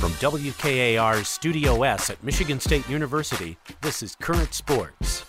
From WKAR's Studio S at Michigan State University, this is Current Sports.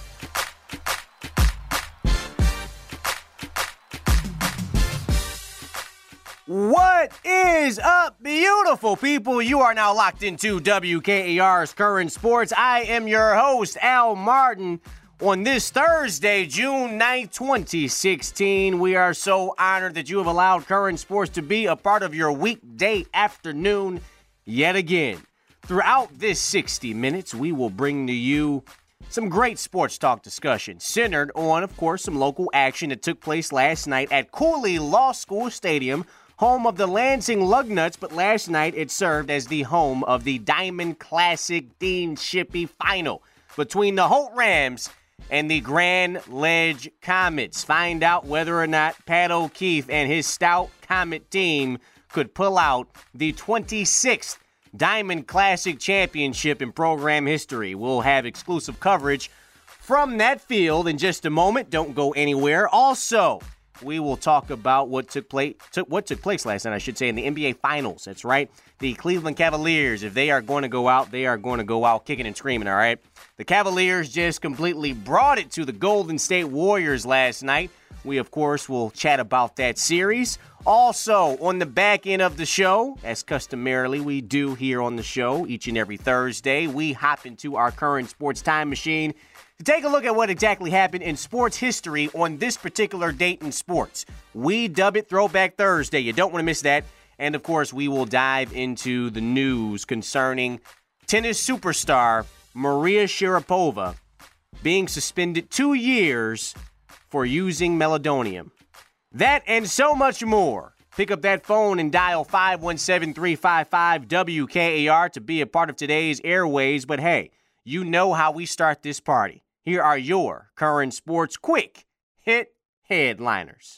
What is up, beautiful people? You are now locked into WKAR's Current Sports. I am your host, Al Martin. On this Thursday, June 9th, 2016, we are so honored that you have allowed Current Sports to be a part of your weekday afternoon yet again. Throughout this 60 minutes, we will bring to you some great sports talk discussion centered on, of course, some local action that took place last night at Cooley Law School Stadium, home of the Lansing Lugnuts, but last night it served as the home of the Diamond Classic Dean Shippey Final between the Holt Rams and the Grand Ledge Comets. Find out whether or not Pat O'Keefe and his stout Comet team could pull out the 26th Diamond Classic Championship in program history. We'll have exclusive coverage from that field in just a moment. Don't go anywhere. Also, we will talk about what took place last night, I should say, in the NBA Finals. That's right. The Cleveland Cavaliers, if they are going to go out, they are going to go out kicking and screaming, all right? The Cavaliers just completely brought it to the Golden State Warriors last night. We, of course, will chat about that series. Also, on the back end of the show, as customarily we do here on the show each and every Thursday, we hop into our Current Sports Time Machine to take a look at what exactly happened in sports history on this particular date in sports. We dub it Throwback Thursday. You don't want to miss that. And, of course, we will dive into the news concerning tennis superstar Maria Sharapova being suspended 2 years for using meldonium. That and so much more. Pick up that phone and dial 517-355-WKAR to be a part of today's airways. But, hey, you know how we start this party. Here are your Current Sports Quick Hit Headliners.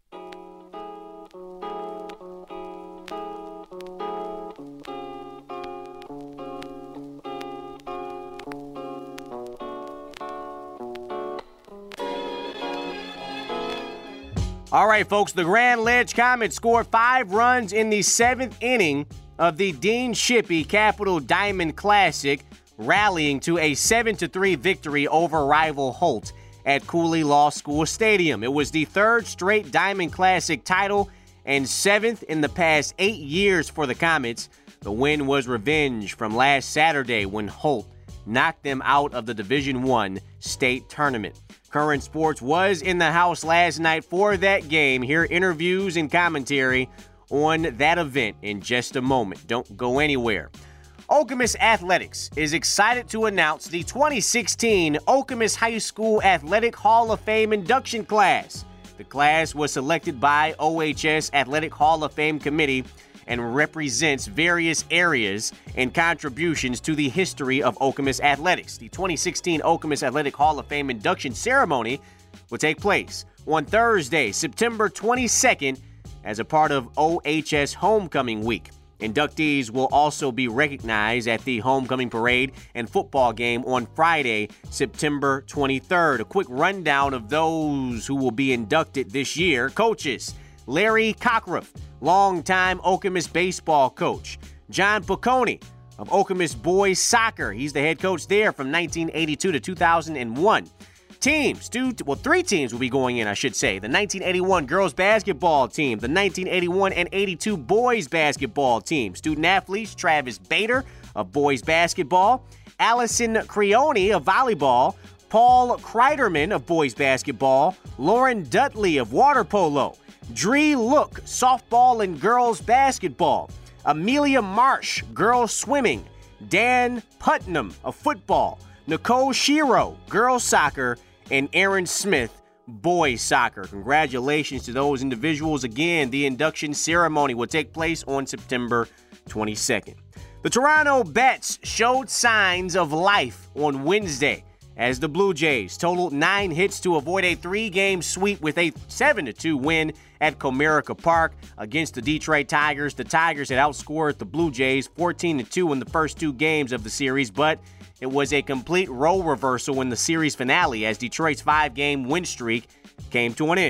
All right, folks, the Grand Ledge Comets scored 5 runs in the 7th inning of the Dean Shippey Capital Diamond Classic, rallying to a 7-3 victory over rival Holt at Cooley Law School Stadium. It was the 3rd straight Diamond Classic title and 7th in the past 8 years for the Comets. The win was revenge from last Saturday when Holt knocked them out of the Division I state tournament. Current Sports was in the house last night for that game. Hear interviews and commentary on that event in just a moment. Don't go anywhere. Okemos Athletics is excited to announce the 2016 Okemos High School Athletic Hall of Fame induction class. The class was selected by OHS Athletic Hall of Fame Committee and represents various areas and contributions to the history of Okemos Athletics. The 2016 Okemos Athletic Hall of Fame induction ceremony will take place on Thursday, September 22nd, as a part of OHS Homecoming Week. Inductees will also be recognized at the homecoming parade and football game on Friday, September 23rd. A quick rundown of those who will be inducted this year. Coaches: Larry Cockruff, longtime Okemos baseball coach. John Piccone of Okemos boys soccer. He's the head coach there from 1982 to 2001. Teams, 3 teams will be going in, I should say. The 1981 girls basketball team, the 1981 and 82 boys basketball team. Student athletes: Travis Bader of boys basketball, Allison Creone of volleyball, Paul Kreiderman of boys basketball, Lauren Dudley of water polo, Dree Look, softball and girls basketball, Amelia Marsh, girls swimming, Dan Putnam of football, Nicole Shiro, girls soccer, and Aaron Smith, boys soccer. Congratulations to those individuals. Again, the induction ceremony will take place on September 22nd. The Toronto Bats showed signs of life on Wednesday as the Blue Jays totaled 9 hits to avoid a 3-game sweep with a 7-2 win at Comerica Park against the Detroit Tigers. The Tigers had outscored the Blue Jays 14-2 in the first 2 games of the series, but it was a complete role reversal in the series finale as Detroit's 5-game win streak came to an end.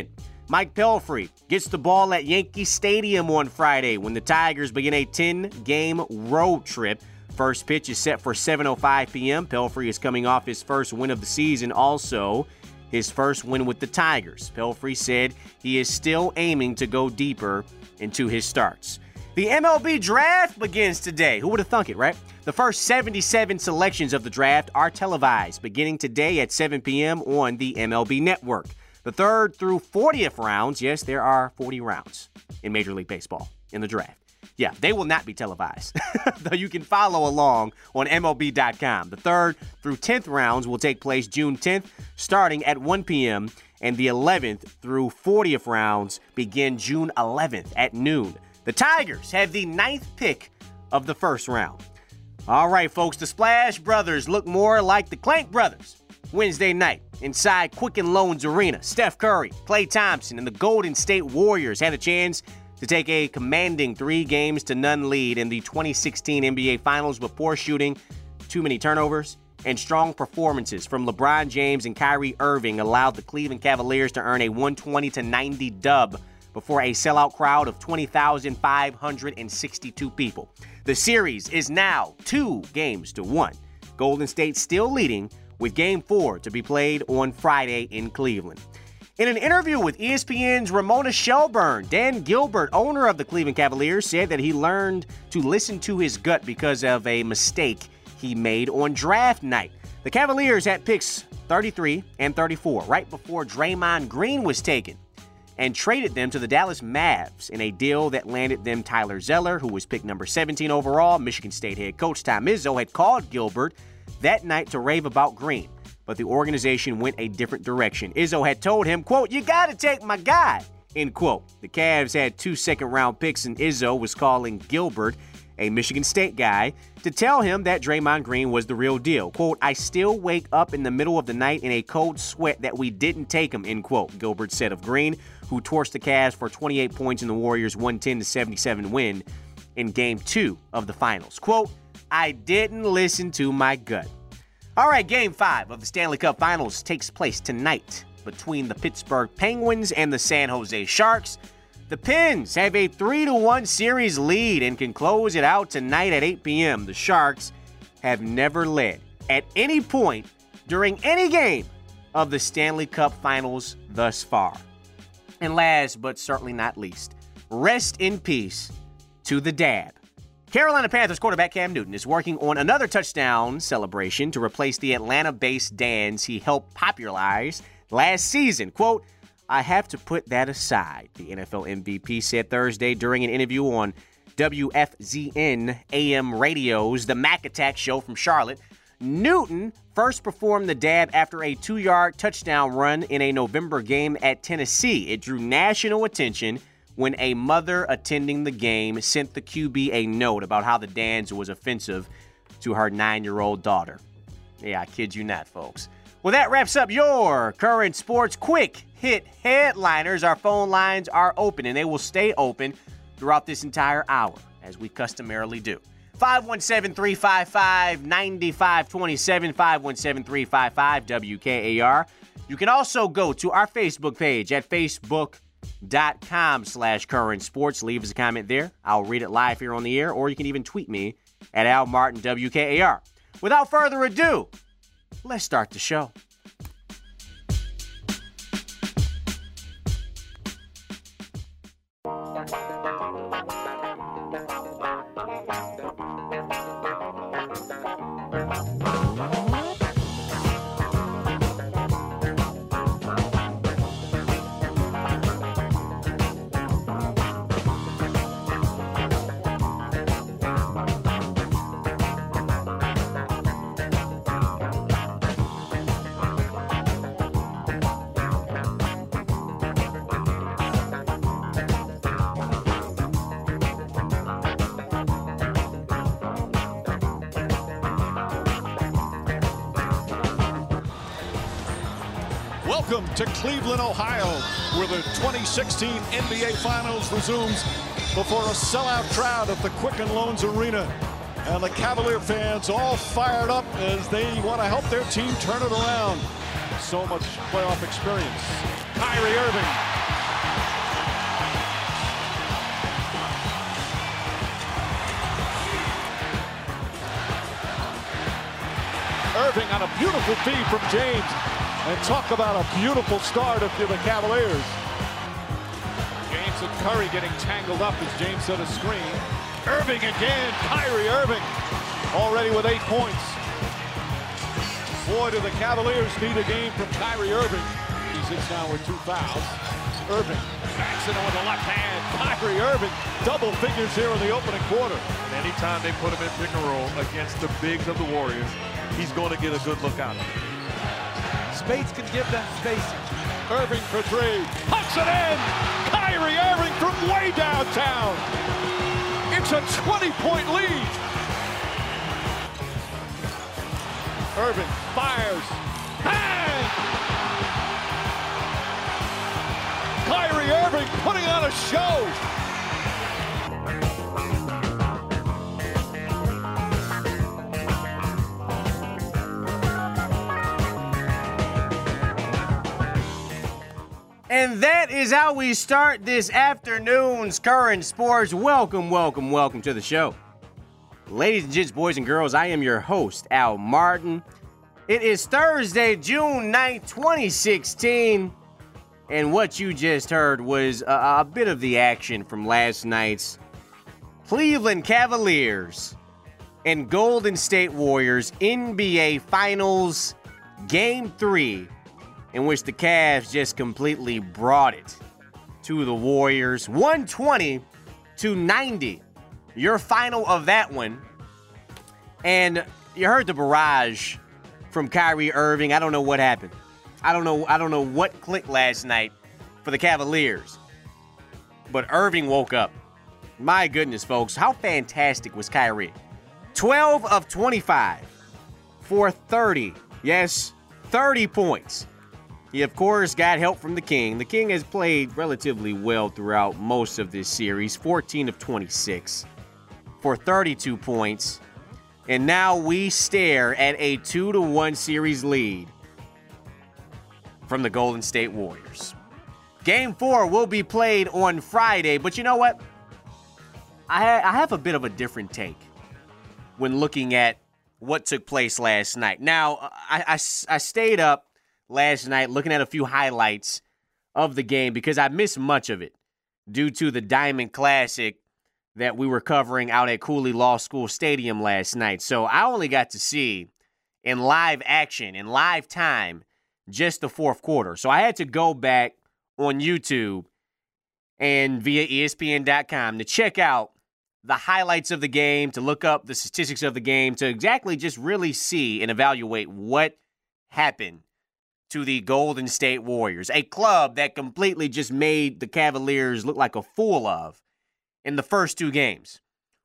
Mike Pelfrey gets the ball at Yankee Stadium on Friday when the Tigers begin a 10-game road trip. First pitch is set for 7:05 p.m. Pelfrey is coming off his first win of the season, also his first win with the Tigers. Pelfrey said he is still aiming to go deeper into his starts. The MLB draft begins today. Who would have thunk it, right? The first 77 selections of the draft are televised beginning today at 7 p.m. on the MLB Network. The 3rd through 40th rounds, yes, there are 40 rounds in Major League Baseball in the draft. Yeah, they will not be televised, though you can follow along on MLB.com. The 3rd through 10th rounds will take place June 10th, starting at 1 p.m., and the 11th through 40th rounds begin June 11th at noon. The Tigers have the 9th pick of the first round. All right, folks, the Splash Brothers look more like the Clank Brothers. Wednesday night, inside Quicken Loans Arena, Steph Curry, Klay Thompson, and the Golden State Warriors had a chance to take a commanding 3-0 lead in the 2016 NBA Finals before shooting too many turnovers, and strong performances from LeBron James and Kyrie Irving allowed the Cleveland Cavaliers to earn a 120-90 dub before a sellout crowd of 20,562 people. The series is now 2-1. Golden State still leading, with Game 4 to be played on Friday in Cleveland. In an interview with ESPN's Ramona Shelburne, Dan Gilbert, owner of the Cleveland Cavaliers, said that he learned to listen to his gut because of a mistake he made on draft night. The Cavaliers had picks 33 and 34 right before Draymond Green was taken, and traded them to the Dallas Mavs in a deal that landed them Tyler Zeller, who was picked number 17 overall. Michigan State head coach Tom Izzo had called Gilbert that night to rave about Green, but the organization went a different direction. Izzo had told him, quote, "You got to take my guy," end quote. The Cavs had 2 second-round picks, and Izzo was calling Gilbert, a Michigan State guy, to tell him that Draymond Green was the real deal. Quote, "I still wake up in the middle of the night in a cold sweat that we didn't take him," end quote, Gilbert said of Green, who torched the Cavs for 28 points in the Warriors' 110-77 win in Game 2 of the Finals. Quote, "I didn't listen to my gut." All right, Game 5 of the Stanley Cup Finals takes place tonight between the Pittsburgh Penguins and the San Jose Sharks. The Pens have a 3-1 series lead and can close it out tonight at 8 p.m. The Sharks have never led at any point during any game of the Stanley Cup Finals thus far. And last but certainly not least, rest in peace to the Dab. Carolina Panthers quarterback Cam Newton is working on another touchdown celebration to replace the Atlanta-based dance he helped popularize last season. Quote, "I have to put that aside," the NFL MVP said Thursday during an interview on WFZN AM Radio's The Mac Attack show from Charlotte. Newton first performed the dab after a 2-yard touchdown run in a November game at Tennessee. It drew national attention when a mother attending the game sent the QB a note about how the dance was offensive to her 9-year-old daughter. Yeah, I kid you not, folks. Well, that wraps up your current sports quick hit headliners. Our phone lines are open, and they will stay open throughout this entire hour, as we customarily do. 517-355-9527, 517-355-WKAR. You can also go to our Facebook page at facebook.com/current sports. Leave us a comment there. I'll read it live here on the air, or you can even tweet me at Al Martin WKAR. Without further ado, let's start the show. Welcome to Cleveland, Ohio, where the 2016 NBA Finals resumes before a sellout crowd at the Quicken Loans Arena. And the Cavalier fans all fired up as they want to help their team turn it around. So much playoff experience. Kyrie Irving Irving on a beautiful feed from James. And talk about a beautiful start of the Cavaliers. James and Curry getting tangled up as James set a screen. Irving again, Kyrie Irving, already with 8 points. Boy, do the Cavaliers need a game from Kyrie Irving. He sits now with 2 fouls. Irving backs it with the left hand. Kyrie Irving, double figures here in the opening quarter. And anytime they put him in pick and roll against the bigs of the Warriors, he's going to get a good look out of it. Spades can give them spacing. Irving for 3. Pucks it in! Kyrie Irving from way downtown. It's a 20-point lead. Irving fires. Bang! Kyrie Irving putting on a show. And that is how we start this afternoon's Current Sports. Welcome to the show. Ladies and gents, boys and girls, I am your host, Al Martin. It is Thursday, June 9th, 2016. And what you just heard was a bit of the action from last night's Cleveland Cavaliers and Golden State Warriors NBA Finals Game 3, in which the Cavs just completely brought it to the Warriors. 120-90. Your final of that one. And you heard the barrage from Kyrie Irving. I don't know what happened. I don't know what clicked last night for the Cavaliers. But Irving woke up. My goodness, folks. How fantastic was Kyrie? 12 of 25 for 30. Yes, 30 points. He, of course, got help from the King. The King has played relatively well throughout most of this series. 14 of 26 for 32 points. And now we stare at a 2-1 series lead from the Golden State Warriors. Game 4 will be played on Friday. But you know what? I have a bit of a different take when looking at what took place last night. Now, I stayed up last night looking at a few highlights of the game because I missed much of it due to the Diamond Classic that we were covering out at Cooley Law School Stadium last night. So I only got to see in live action, in live time, just the fourth quarter. So I had to go back on YouTube and via ESPN.com to check out the highlights of the game, to look up the statistics of the game, to exactly just really see and evaluate what happened to the Golden State Warriors, a club that completely just made the Cavaliers look like a fool of in the first 2 games.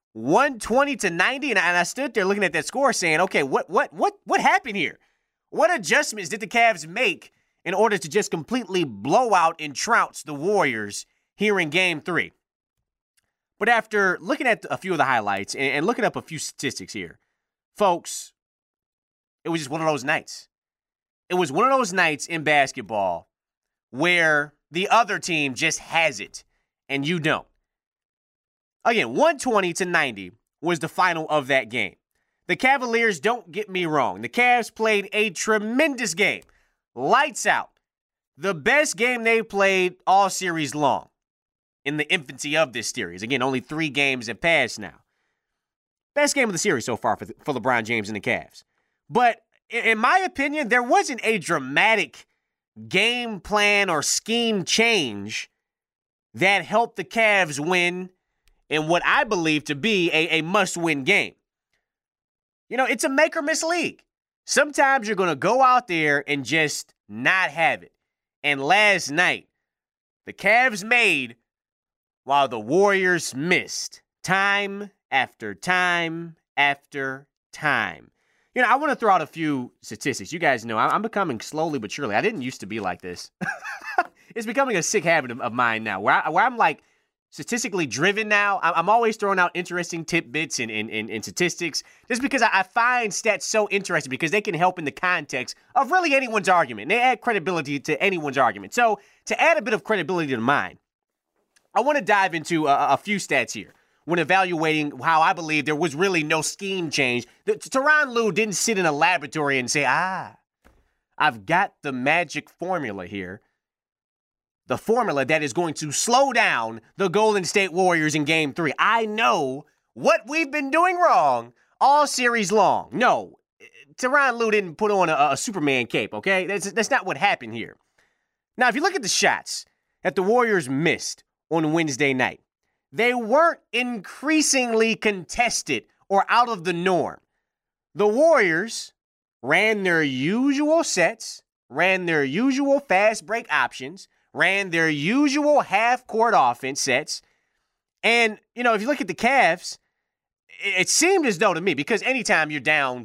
120-90, and I stood there looking at that score saying, okay, what happened here? What adjustments did the Cavs make in order to just completely blow out and trounce the Warriors here in Game 3? But after looking at a few of the highlights and looking up a few statistics here, folks, it was just one of those nights. It was one of those nights in basketball where the other team just has it and you don't. Again, 120-90 was the final of that game. The Cavaliers, don't get me wrong, the Cavs played a tremendous game. Lights out. The best game they played all series long in the infancy of this series. Again, only 3 games have passed now. Best game of the series so far for LeBron James and the Cavs. But in my opinion, there wasn't a dramatic game plan or scheme change that helped the Cavs win in what I believe to be a must-win game. You know, it's a make-or-miss league. Sometimes you're going to go out there and just not have it. And last night, the Cavs made while the Warriors missed time after time after time. You know, I want to throw out a few statistics. You guys know I'm becoming slowly but surely. I didn't used to be like this. It's becoming a sick habit of mine now, where I'm like statistically driven now. I'm always throwing out interesting tidbits and statistics just because I find stats so interesting because they can help in the context of really anyone's argument. They add credibility to anyone's argument. So to add a bit of credibility to mine, I want to dive into a few stats here. when evaluating how I believe there was really no scheme change. Tyronn Lue didn't sit in a laboratory and say, I've got the magic formula here. The formula that is going to slow down the Golden State Warriors in Game 3. I know what we've been doing wrong all series long. No, Tyronn Lue didn't put on a Superman cape, okay? That's not what happened here. Now, if you look at the shots that the Warriors missed on Wednesday night, they weren't increasingly contested or out of the norm. The Warriors ran their usual sets, ran their usual fast break options, ran their usual half-court offense sets. And, if you look at the Cavs, it seemed as though to me, because anytime you're down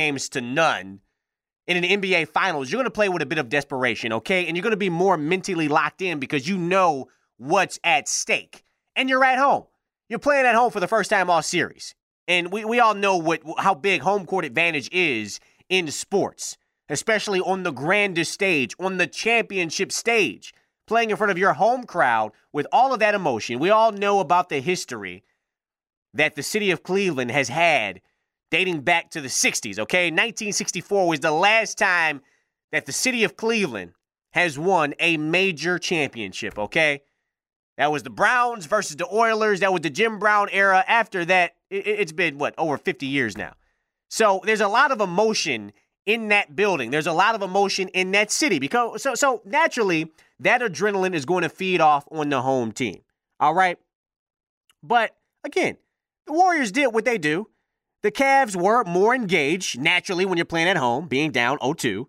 2-0 in an NBA Finals, you're going to play with a bit of desperation, okay? And you're going to be more mentally locked in because you know what's at stake. And you're at home. You're playing at home for the first time all series. And we all know how big home court advantage is in sports, especially on the grandest stage, on the championship stage, playing in front of your home crowd with all of that emotion. We all know about the history that the city of Cleveland has had dating back to the 60s, okay? 1964 was the last time that the city of Cleveland has won a major championship, okay? That was the Browns versus the Oilers. That was the Jim Brown era. After that, it's been, over 50 years now. So there's a lot of emotion in that building. There's a lot of emotion in that city because so naturally, that adrenaline is going to feed off on the home team, all right? But, again, the Warriors did what they do. The Cavs were more engaged, naturally, when you're playing at home, being down 0-2.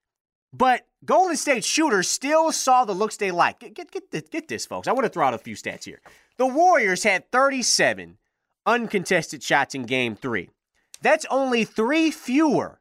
But Golden State shooters still saw the looks they like. Get this, folks. I want to throw out a few stats here. The Warriors had 37 uncontested shots in Game 3. That's only 3 fewer,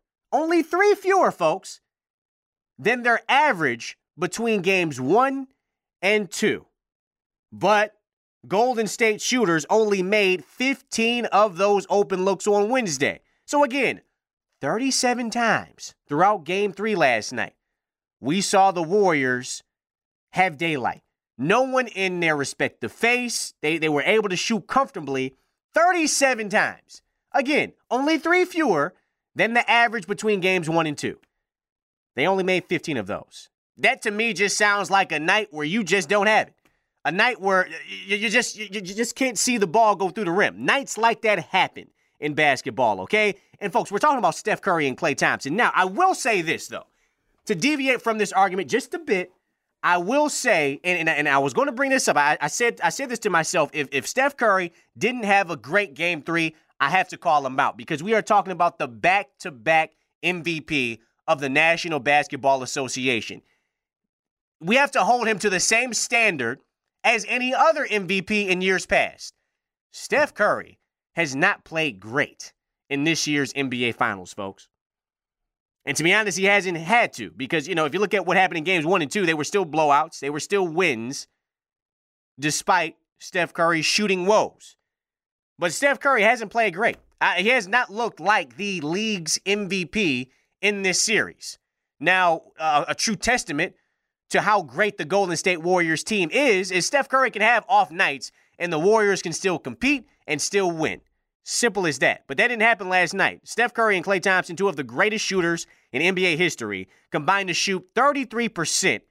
folks, than their average between Games 1 and 2. But Golden State shooters only made 15 of those open looks on Wednesday. So again, 37 times throughout Game 3 last night, we saw the Warriors have daylight. No one in their respective face. They were able to shoot comfortably 37 times. Again, only 3 fewer than the average between Games 1 and 2. They only made 15 of those. That to me just sounds like a night where you just don't have it. A night where you just can't see the ball go through the rim. Nights like that happen in basketball, okay? And folks, we're talking about Steph Curry and Klay Thompson. Now, I will say this, though. To deviate from this argument just a bit, I will say, and I was going to bring this up. I said this to myself. If Steph Curry didn't have a great Game 3, I have to call him out because we are talking about the back-to-back MVP of the National Basketball Association. We have to hold him to the same standard as any other MVP in years past. Steph Curry has not played great in this year's NBA Finals, folks. And to be honest, he hasn't had to because, if you look at what happened in Games 1 and 2, they were still blowouts. They were still wins despite Steph Curry's shooting woes. But Steph Curry hasn't played great. He has not looked like the league's MVP in this series. Now, a true testament to how great the Golden State Warriors team is Steph Curry can have off nights and the Warriors can still compete and still win. Simple as that. But that didn't happen last night. Steph Curry and Klay Thompson, two of the greatest shooters in NBA history, combined to shoot 33%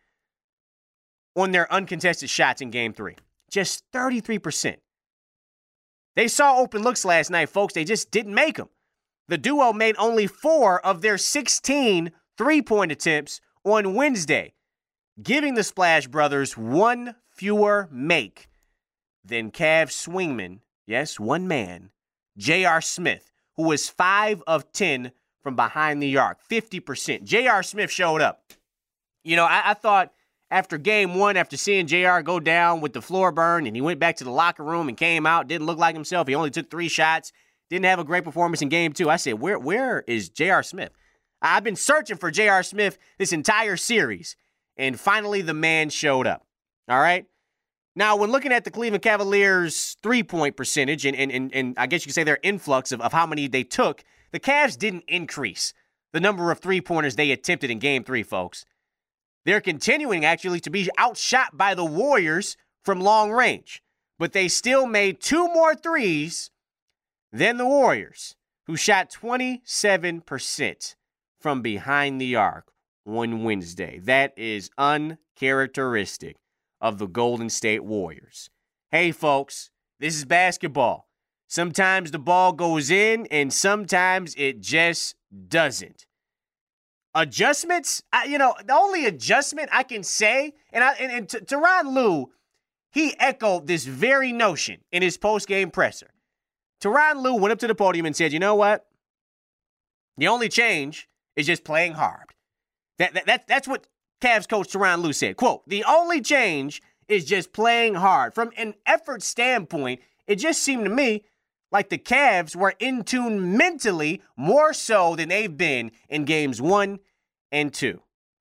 on their uncontested shots in Game 3. Just 33%. They saw open looks last night, folks. They just didn't make them. The duo made only 4 of their 16 three-point attempts on Wednesday, giving the Splash Brothers 1 fewer make than Cavs swingman, yes, one man, J.R. Smith, who was 5 of 10 from behind the arc, 50%. J.R. Smith showed up. I thought after Game 1, after seeing J.R. go down with the floor burn, and he went back to the locker room and came out, didn't look like himself. He only took 3 shots, didn't have a great performance in Game 2. I said, where is J.R. Smith? I've been searching for J.R. Smith this entire series, and finally the man showed up. All right? Now, when looking at the Cleveland Cavaliers' three-point percentage, and I guess you could say their influx of how many they took, the Cavs didn't increase the number of three-pointers they attempted in Game 3, folks. They're continuing, actually, to be outshot by the Warriors from long range. but they still made 2 more threes than the Warriors, who shot 27% from behind the arc on Wednesday. That is uncharacteristic of the Golden State Warriors. Hey, folks, this is basketball. Sometimes the ball goes in, and sometimes it just doesn't. Adjustments, the only adjustment I can say, and Tyronn Lue, he echoed this very notion in his post-game presser. Tyronn Lue went up to the podium and said, you know what? The only change is just playing hard. That's what Cavs coach Tyronn Lue said. Quote, the only change is just playing hard. From an effort standpoint, it just seemed to me like the Cavs were in tune mentally more so than they've been in games 1 and 2.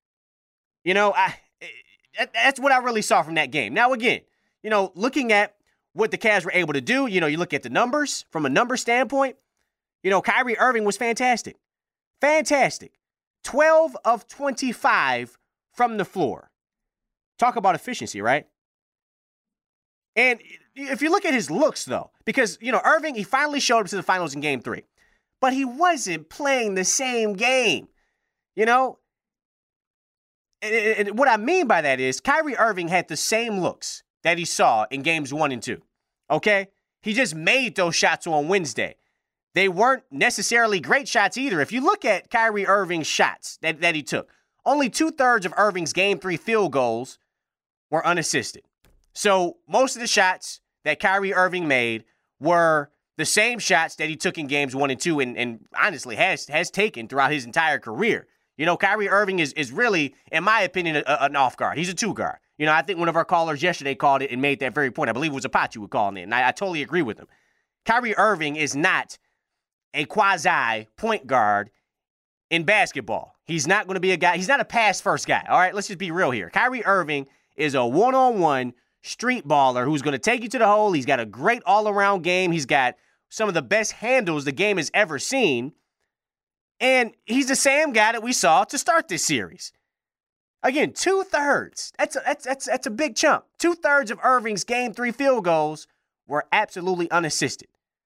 That's what I really saw from that game. Now, again, looking at what the Cavs were able to do, you look at the numbers from a number standpoint, Kyrie Irving was fantastic. Fantastic. 12 of 25 from the floor. Talk about efficiency, right? And if you look at his looks, though, because, Irving, he finally showed up to the finals in Game 3. But he wasn't playing the same game, And what I mean by that is Kyrie Irving had the same looks that he saw in Games 1 and 2, okay? He just made those shots on Wednesday. They weren't necessarily great shots either. If you look at Kyrie Irving's shots that he took, only 2/3 of Irving's Game 3 field goals were unassisted. So most of the shots that Kyrie Irving made were the same shots that he took in Games 1 and 2 and honestly has taken throughout his entire career. Kyrie Irving is really, in my opinion, an off guard. He's a 2-guard. I think one of our callers yesterday called it and made that very point. I believe it was Apache who called it, and I totally agree with him. Kyrie Irving is not a quasi point guard in basketball. He's not going to be a guy. He's not a pass-first guy. All right, let's just be real here. Kyrie Irving is a one-on-one street baller who's going to take you to the hole. He's got a great all-around game. He's got some of the best handles the game has ever seen. And he's the same guy that we saw to start this series. Again, 2/3. That's a big chunk. 2/3 of Irving's Game 3 field goals were absolutely unassisted.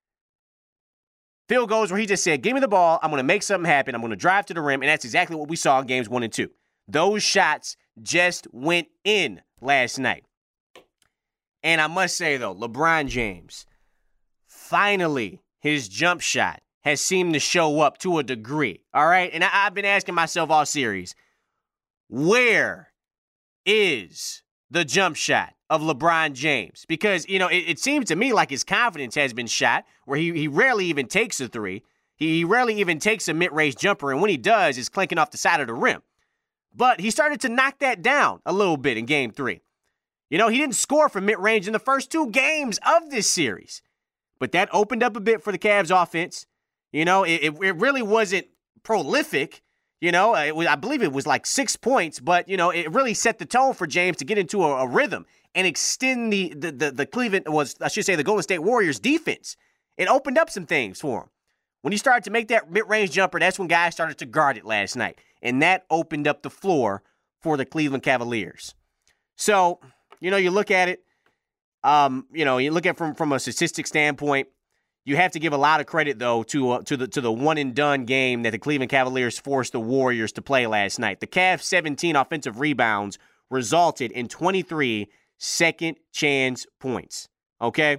Field goals where he just said, give me the ball, I'm going to make something happen, I'm going to drive to the rim, and that's exactly what we saw in Games 1 and 2. Those shots just went in last night. And I must say, though, LeBron James, finally, his jump shot has seemed to show up to a degree, all right? And I've been asking myself all series, where is the jump shot of LeBron James? Because, it seems to me like his confidence has been shot, where he rarely even takes a three. He rarely even takes a mid-range jumper, and when he does, it's clinking off the side of the rim. But he started to knock that down a little bit in Game 3. He didn't score from mid-range in the first 2 games of this series. But that opened up a bit for the Cavs offense. It really wasn't prolific. I believe it was like 6 points, but, it really set the tone for James to get into a rhythm and extend the the Golden State Warriors defense. It opened up some things for him. When he started to make that mid-range jumper, that's when guys started to guard it last night. And that opened up the floor for the Cleveland Cavaliers. So, you look at it, you look at it from a statistic standpoint. You have to give a lot of credit, though, to the one-and-done game that the Cleveland Cavaliers forced the Warriors to play last night. The Cavs' 17 offensive rebounds resulted in 23 second-chance points, okay?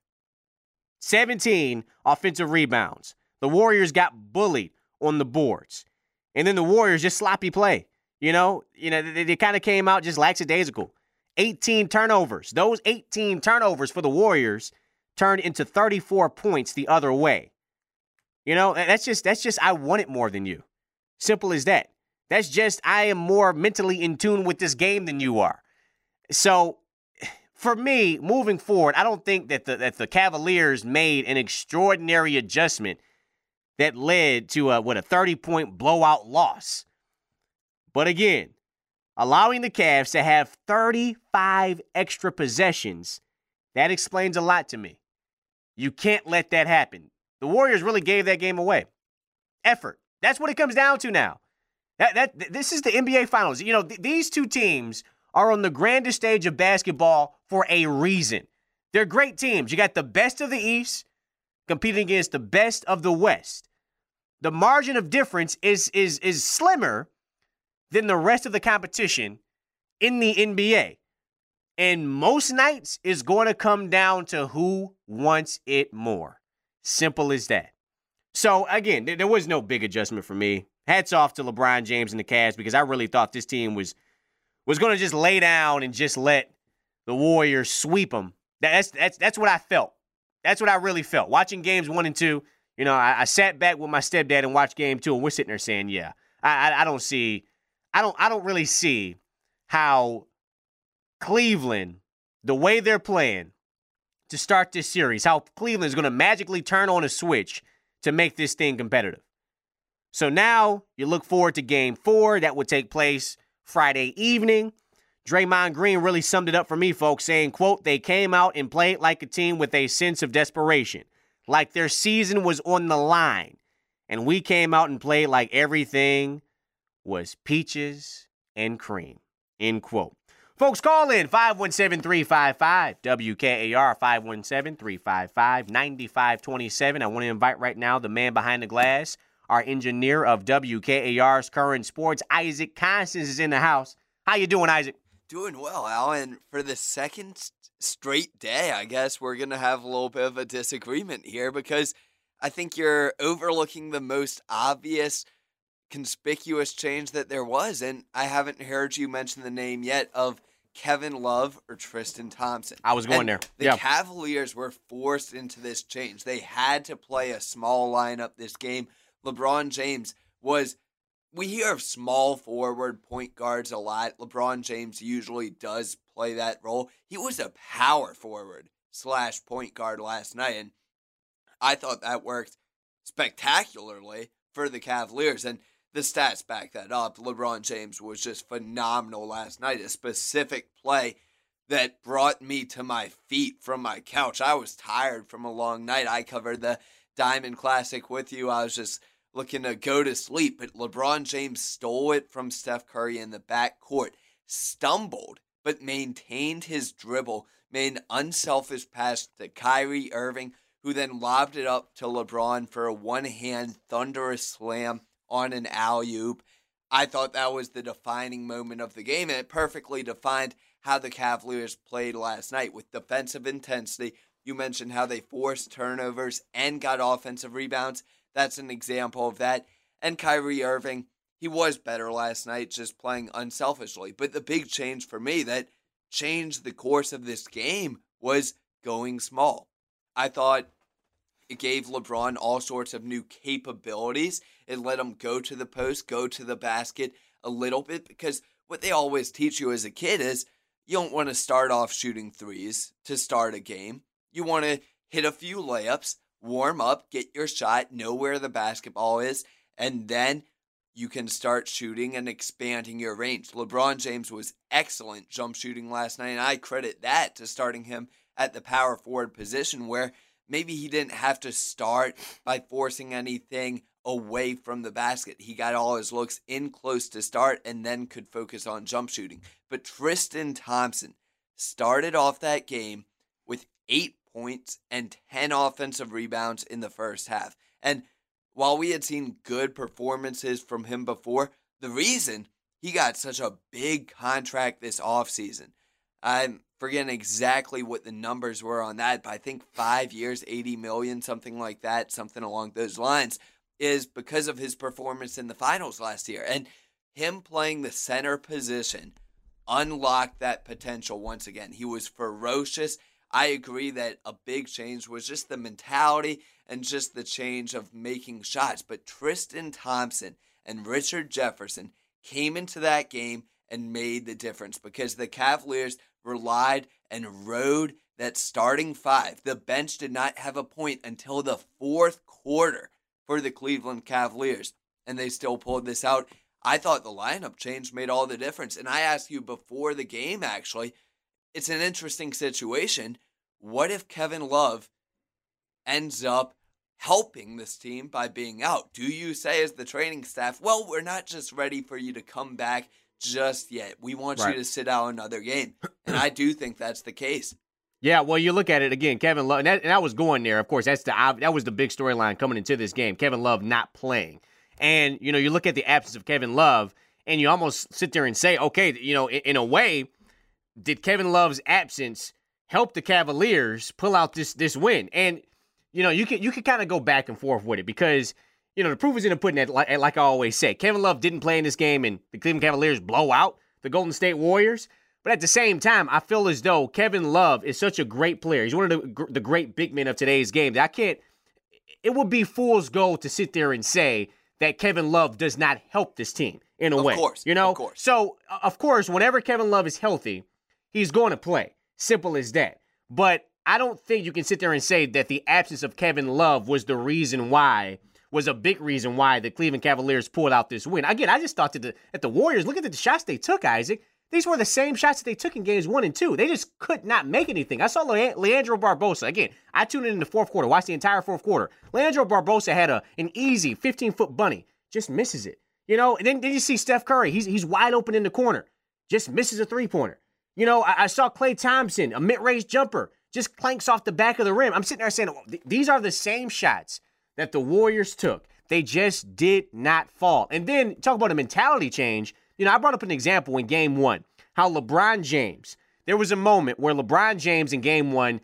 17 offensive rebounds. The Warriors got bullied on the boards. And then the Warriors just sloppy play. They kind of came out just lackadaisical. 18 turnovers. Those 18 turnovers for the Warriors turned into 34 points the other way. That's just I want it more than you. Simple as that. That's just I am more mentally in tune with this game than you are. So for me, moving forward, I don't think that the Cavaliers made an extraordinary adjustment that led to a 30-point blowout loss. But again, allowing the Cavs to have 35 extra possessions, that explains a lot to me. You can't let that happen. The Warriors really gave that game away. Effort. That's what it comes down to now. This is the NBA Finals. These two teams are on the grandest stage of basketball for a reason. They're great teams. You got the best of the East competing against the best of the West. The margin of difference is slimmer than the rest of the competition in the NBA. And most nights is going to come down to who wants it more. Simple as that. So, again, there was no big adjustment for me. Hats off to LeBron James and the Cavs because I really thought this team was going to just lay down and just let the Warriors sweep them. That's what I felt. That's what I really felt. Watching games 1 and 2, you know, I sat back with my stepdad and watched game 2, and we're sitting there saying, yeah, I don't really see how Cleveland, the way they're playing to start this series, how Cleveland is going to magically turn on a switch to make this thing competitive. So now you look forward to game 4 that will take place Friday evening. Draymond Green really summed it up for me, folks, saying, quote, they came out and played like a team with a sense of desperation, like their season was on the line. And we came out and played like everything was peaches and cream, end quote. Folks, call in 517-355-WKAR, 517-355-9527. I want to invite right now the man behind the glass, our engineer of WKAR's Current Sports, Isaac Constance, is in the house. How you doing, Isaac? Doing well, Alan. For the second straight day, I guess we're going to have a little bit of a disagreement here because I think you're overlooking the most obvious, conspicuous change that there was, and I haven't heard you mention the name yet of Kevin Love or Tristan Thompson. I was going there. The Cavaliers were forced into this change. They had to play a small lineup this game. LeBron James was... We hear of small forward point guards a lot. LeBron James usually does play that role. He was a power forward / point guard last night, and I thought that worked spectacularly for the Cavaliers, and the stats back that up. LeBron James was just phenomenal last night. A specific play that brought me to my feet from my couch. I was tired from a long night. I covered the Diamond Classic with you. I was just looking to go to sleep, but LeBron James stole it from Steph Curry in the backcourt, stumbled, but maintained his dribble, made an unselfish pass to Kyrie Irving, who then lobbed it up to LeBron for a one-hand thunderous slam on an alley-oop. I thought that was the defining moment of the game, and it perfectly defined how the Cavaliers played last night with defensive intensity. You mentioned how they forced turnovers and got offensive rebounds. That's an example of that. And Kyrie Irving, he was better last night, just playing unselfishly. But the big change for me that changed the course of this game was going small. I thought it gave LeBron all sorts of new capabilities. It let him go to the post, go to the basket a little bit, because what they always teach you as a kid is you don't want to start off shooting threes to start a game. You want to hit a few layups, warm up, get your shot, know where the basketball is, and then you can start shooting and expanding your range. LeBron James was excellent jump shooting last night, and I credit that to starting him at the power forward position where maybe he didn't have to start by forcing anything away from the basket. He got all his looks in close to start and then could focus on jump shooting. But Tristan Thompson started off that game with 8 points and 10 offensive rebounds in the first half. And while we had seen good performances from him before, the reason he got such a big contract this offseason, I'm forgetting exactly what the numbers were on that, but I think 5 years, $80 million, something like that, something along those lines, is because of his performance in the finals last year. And him playing the center position unlocked that potential once again. He was ferocious. I agree that a big change was just the mentality and just the change of making shots. But Tristan Thompson and Richard Jefferson came into that game and made the difference because the Cavaliers relied and rode that starting five. The bench did not have a point until the fourth quarter for the Cleveland Cavaliers, and they still pulled this out. I thought the lineup change made all the difference. And I asked you before the game, actually, it's an interesting situation. What if Kevin Love ends up helping this team by being out? Do you say as the training staff, well, we're not just ready for you to come back just yet. We want you to sit out another game. And I do think that's the case. Yeah, well, you look at it again, Kevin Love, and I was going there. Of course, that was the big storyline coming into this game. Kevin Love not playing, and you look at the absence of Kevin Love, and you almost sit there and say, okay, in a way, did Kevin Love's absence help the Cavaliers pull out this win? And you can kind of go back and forth with it because the proof is in the pudding. Like I always say, Kevin Love didn't play in this game, and the Cleveland Cavaliers blow out the Golden State Warriors. But at the same time, I feel as though Kevin Love is such a great player. He's one of the great big men of today's game. It would be fool's gold to sit there and say that Kevin Love does not help this team in a way. Of course. So, of course, whenever Kevin Love is healthy, he's going to play. Simple as that. But I don't think you can sit there and say that the absence of Kevin Love was a big reason why the Cleveland Cavaliers pulled out this win. Again, I just thought that the Warriors, look at the shots they took, Isaac. These were the same shots that they took in games 1 and 2. They just could not make anything. I saw Leandro Barbosa. Again, I tuned in the fourth quarter, watched the entire fourth quarter. Leandro Barbosa had an easy 15-foot bunny. Just misses it. And then you see Steph Curry. He's wide open in the corner. Just misses a three-pointer. I saw Klay Thompson, a mid-range jumper, just clanks off the back of the rim. I'm sitting there saying, these are the same shots that the Warriors took. They just did not fall. And then talk about a mentality change. I brought up an example in Game 1, how LeBron James, there was a moment where LeBron James in Game 1,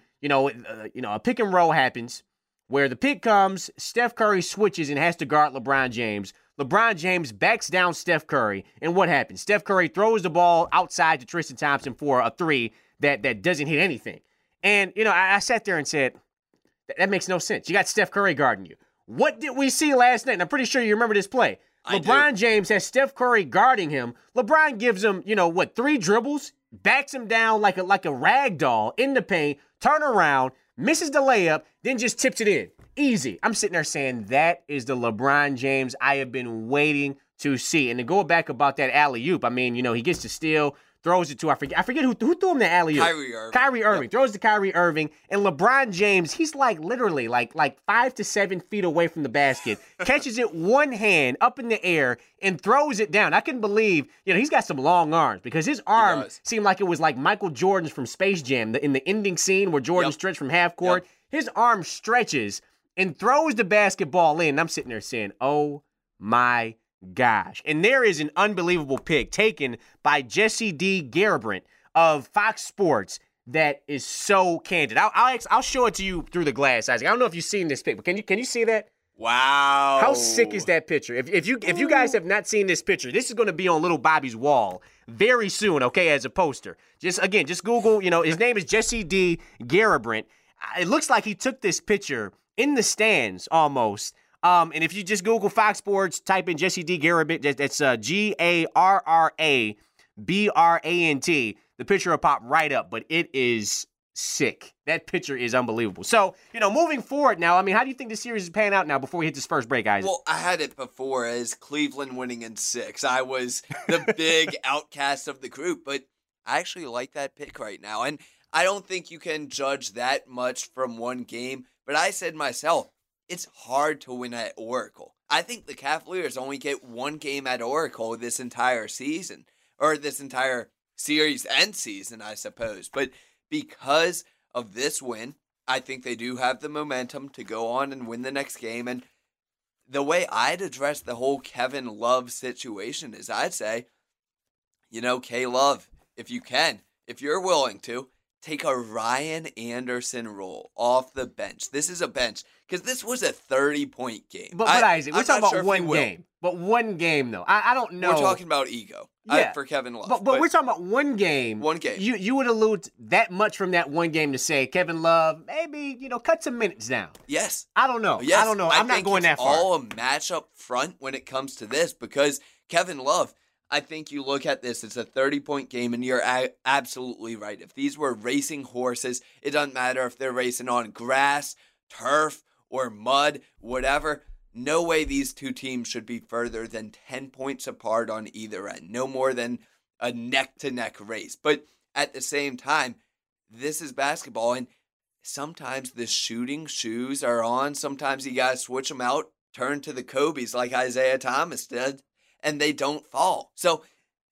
a pick and roll happens where the pick comes, Steph Curry switches and has to guard LeBron James. LeBron James backs down Steph Curry, and what happens? Steph Curry throws the ball outside to Tristan Thompson for a three that doesn't hit anything. And, I sat there and said, that makes no sense. You got Steph Curry guarding you. What did we see last night? And I'm pretty sure you remember this play. LeBron James has Steph Curry guarding him. LeBron gives him, 3 dribbles, backs him down like a rag doll in the paint, turn around, misses the layup, then just tips it in. Easy. I'm sitting there saying that is the LeBron James I have been waiting to see. And to go back about that alley-oop, he gets to steal, throws it to, I forget who threw him the alley-oop. Kyrie Irving. Yep. Throws to Kyrie Irving. And LeBron James, he's literally 5 to 7 feet away from the basket, catches it one hand up in the air and throws it down. I couldn't believe, he's got some long arms because his arm seemed like it was like Michael Jordan's from Space Jam in the ending scene where Jordan stretched from half court. Yep. His arm stretches and throws the basketball in. And I'm sitting there saying, oh my gosh. And there is an unbelievable pick taken by Jesse D. Garibrandt of Fox Sports that is so candid. I'll show it to you through the glass, Isaac. I don't know if you've seen this pic, but can you see that? Wow. How sick is that picture? If you guys have not seen this picture, this is going to be on little Bobby's wall very soon, okay, as a poster. Just Google, his name is Jesse D. Garibrandt. It looks like he took this picture in the stands almost. And if you just Google Fox Sports, type in Jesse D. Garibrandt, that's Garrabrandt, the picture will pop right up, but it is sick. That picture is unbelievable. So, moving forward now, how do you think this series is panning out now before we hit this first break, Isaac? Well, I had it before as Cleveland winning in 6. I was the big outcast of the group, but I actually like that pick right now. And I don't think you can judge that much from one game, but I said myself, it's hard to win at Oracle. I think the Cavaliers only get one game at Oracle this entire season, or this entire series and season, I suppose. But because of this win, I think they do have the momentum to go on and win the next game. And the way I'd address the whole Kevin Love situation is I'd say, K-Love, if you can, if you're willing to, take a Ryan Anderson role off the bench. This is a bench, because this was a 30-point game. But Isaac, we're talking about one game. But one game, though. I don't know. We're talking about ego for Kevin Love. But we're talking about one game. One game. You would allude that much from that one game to say, Kevin Love, maybe, cut some minutes down. Yes. I don't know. Yes. I don't know. I'm not going that far. It's all a matchup front when it comes to this, because Kevin Love, I think you look at this, it's a 30-point game, and you're absolutely right. If these were racing horses, it doesn't matter if they're racing on grass, turf, or mud, whatever. No way these two teams should be further than 10 points apart on either end. No more than a neck-to-neck race. But at the same time, this is basketball, and sometimes the shooting shoes are on. Sometimes you got to switch them out, turn to the Kobe's like Isaiah Thomas did, and they don't fall. So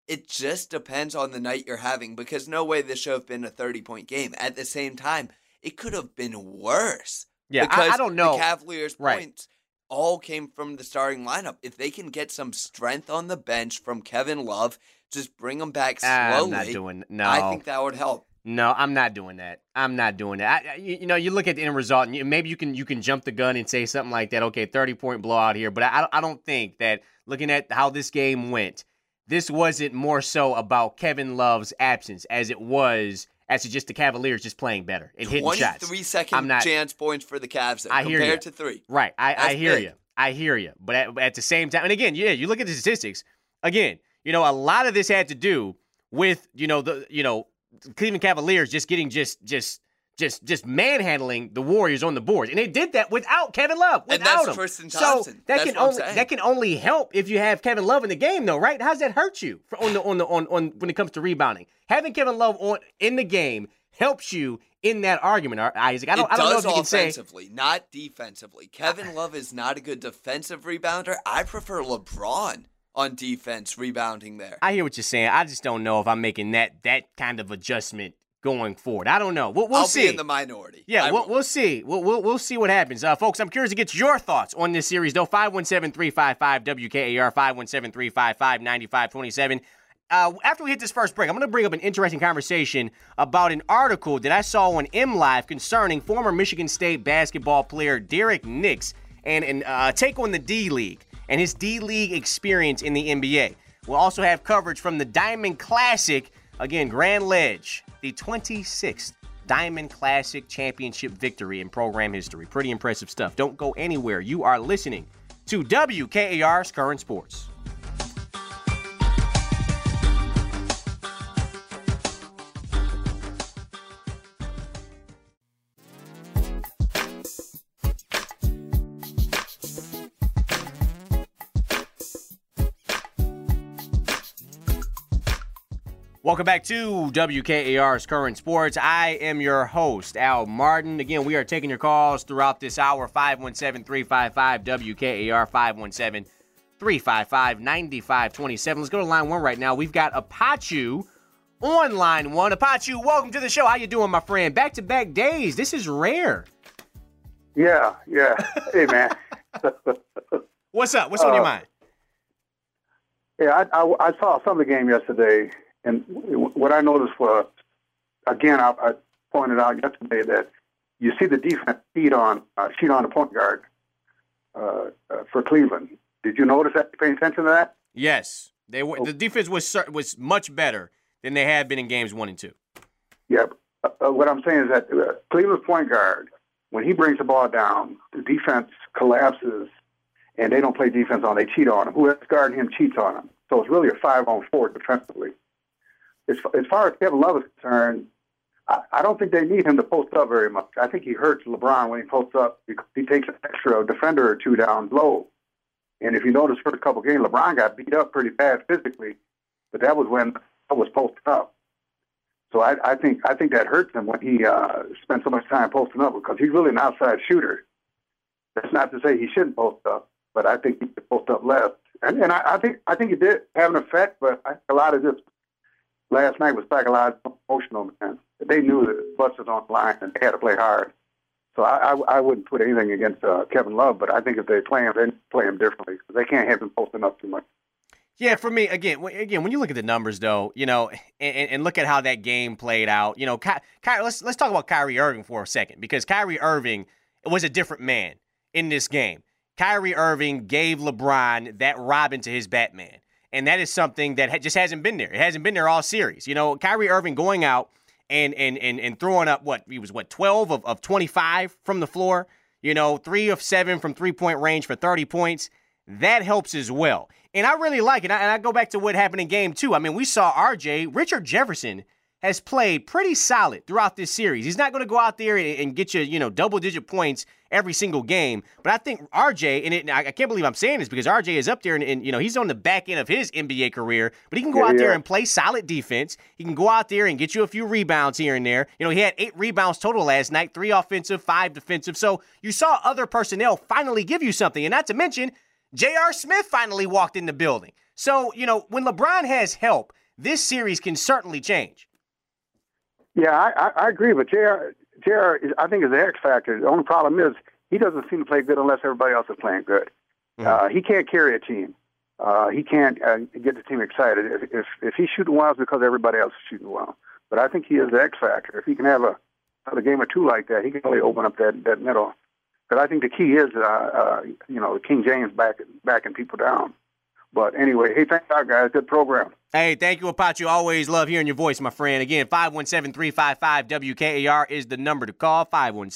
It just depends on the night you're having, because no way this should have been a 30-point game. At the same time, it could have been worse. Yeah, because I don't know. The Cavaliers' Right. points all came from the starting lineup. If they can get some strength on the bench from Kevin Love, just bring them back slowly. I'm not doing no. I think that would help. No, I'm not doing that. You look at the end result, and maybe you can jump the gun and say something like that. Okay, 30-point blowout here, but I don't think that looking at how this game went, this wasn't more so about Kevin Love's absence as it was as just the Cavaliers just playing better and hitting shots. 23-second chance points for the Cavs compared to 3. Right, I hear you. I hear you. But at the same time, and again, you look at the statistics. Again, a lot of this had to do with Cleveland Cavaliers just getting just manhandling the Warriors on the boards, and they did that without Kevin Love. And that's Tristan Thompson. So that can only help if you have Kevin Love in the game, though, right? How does that hurt you on when it comes to rebounding? Having Kevin Love in the game helps you in that argument, Isaac. I don't know if you can say offensively, not defensively. Kevin Love is not a good defensive rebounder. I prefer LeBron on defense rebounding there. I hear what you're saying. I just don't know if I'm making that kind of adjustment going forward. I don't know. We'll see. I'll be in the minority. Yeah, we'll see. We'll see what happens. Folks, I'm curious to get your thoughts on this series, though. 517-355-WKAR, 517-355-9527. After we hit this first break, I'm going to bring up an interesting conversation about an article that I saw on MLive concerning former Michigan State basketball player Derek Nix and take on the D-League and his D-League experience in the NBA. We'll also have coverage from the Diamond Classic, again, Grand Ledge, the 26th Diamond Classic Championship victory in program history. Pretty impressive stuff. Don't go anywhere. You are listening to WKAR's Current Sports. Welcome back to WKAR's Current Sports. I am your host, Al Martin. Again, we are taking your calls throughout this hour, 517-355-WKAR, 517-355-9527. Let's go to line 1 right now. We've got Apache on line 1. Apache, welcome to the show. How you doing, my friend? Back-to-back days. This is rare. Yeah. Hey, man. What's up? What's on your mind? Yeah, I saw some of the game yesterday. And what I noticed was, again, I pointed out yesterday that you see the defense cheat on the point guard for Cleveland. Did you notice that? Pay attention to that? Yes, the defense was much better than they had been in games 1 and 2. Yeah. What I'm saying is that Cleveland's point guard, when he brings the ball down, the defense collapses, and they don't play defense on. They cheat on him. Whoever's guarding him cheats on him. So it's really a 5-on-4 defensively. As far as Kevin Love is concerned, I don't think they need him to post up very much. I think he hurts LeBron when he posts up because he takes an extra defender or two down low. And if you notice for a couple games, LeBron got beat up pretty bad physically, but that was when I was posted up. So I think that hurts him when he spends so much time posting up because he's really an outside shooter. That's not to say he shouldn't post up, but I think he should post up less. And I think it did have an effect, but a lot of this last night was psychological, emotional, man. They knew that the bus was on the line and they had to play hard. So I wouldn't put anything against Kevin Love, but I think if they play him differently because they can't have him posting up too much. Yeah, for me, again, when you look at the numbers, though, and look at how that game played out, let's talk about Kyrie Irving for a second because Kyrie Irving was a different man in this game. Kyrie Irving gave LeBron that Robin to his Batman. And that is something that just hasn't been there. It hasn't been there all series. Kyrie Irving going out and throwing up, 12 of 25 from the floor, 3 of 7 from three-point range for 30 points. That helps as well. And I really like it. And I go back to what happened in game 2. I mean, we saw Richard Jefferson has played pretty solid throughout this series. He's not going to go out there and get you, double-digit points every single game. But I think RJ, and I can't believe I'm saying this because RJ is up there and he's on the back end of his NBA career, but he can go out there and play solid defense. He can go out there and get you a few rebounds here and there. He had 8 rebounds total last night, 3 offensive, 5 defensive. So you saw other personnel finally give you something. And not to mention, J.R. Smith finally walked in the building. So, when LeBron has help, this series can certainly change. Yeah, I agree, but JR, I think, is the X factor. The only problem is he doesn't seem to play good unless everybody else is playing good. He can't carry a team. He can't get the team excited. If he's shooting well, it's because everybody else is shooting well. But I think he is the X factor. If he can have a game or two like that, he can really open up that middle. But I think the key is, King James backing people down. But anyway, hey, thanks, guys. Good program. Hey, thank you, Apache. Always love hearing your voice, my friend. Again, 517-355-WKAR is the number to call,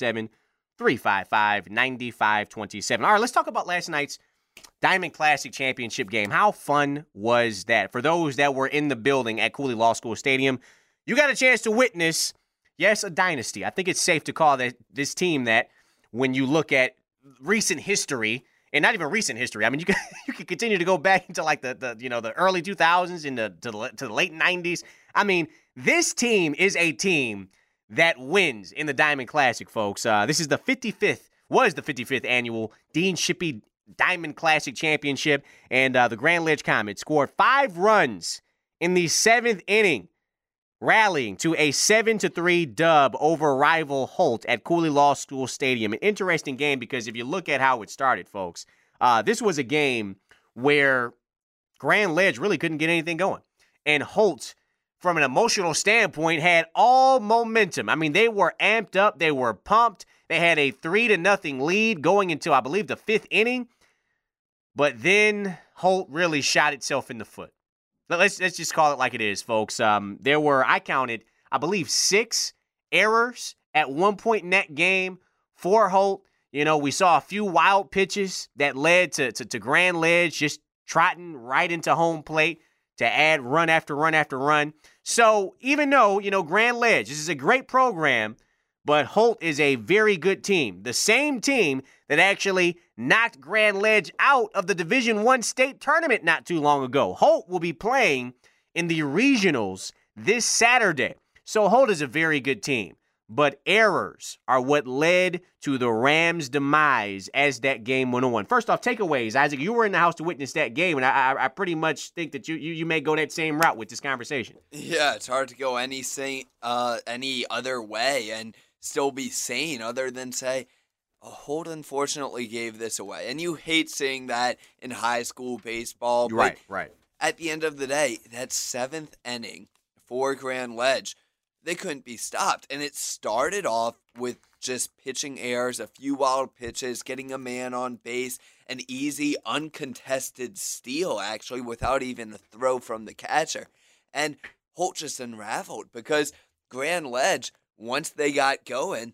517-355-9527. All right, let's talk about last night's Diamond Classic Championship game. How fun was that? For those that were in the building at Cooley Law School Stadium, you got a chance to witness, yes, a dynasty. I think it's safe to call this team that when you look at recent history, and not even recent history. I mean, you can continue to go back into like the early 2000s to the late 90s. I mean, this team is a team that wins in the Diamond Classic, folks. This is the 55th annual Dean Shippey Diamond Classic Championship, and the Grand Ledge Comets scored 5 runs in the 7th inning, rallying to a 7-3 dub over rival Holt at Cooley Law School Stadium. An interesting game because if you look at how it started, folks, this was a game where Grand Ledge really couldn't get anything going. And Holt, from an emotional standpoint, had all momentum. I mean, they were amped up. They were pumped. They had a 3-0 lead going into, I believe, the 5th inning. But then Holt really shot itself in the foot. Let's just call it like it is, folks. There were, I counted, I believe, 6 errors at one point in that game for Holt. We saw a few wild pitches that led to Grand Ledge just trotting right into home plate to add run after run after run. So even though, Grand Ledge, this is a great program, but Holt is a very good team. The same team that actually knocked Grand Ledge out of the Division I state tournament not too long ago. Holt will be playing in the regionals this Saturday. So Holt is a very good team. But errors are what led to the Rams' demise as that game went on. First off, takeaways. Isaac, you were in the house to witness that game, and I pretty much think that you may go that same route with this conversation. Yeah, it's hard to go any other way and still be sane other than say, Holt unfortunately gave this away. And you hate seeing that in high school baseball. Right. At the end of the day, that 7th inning for Grand Ledge, they couldn't be stopped. And it started off with just pitching errors, a few wild pitches, getting a man on base, an easy, uncontested steal, actually, without even a throw from the catcher. And Holt just unraveled because Grand Ledge, once they got going,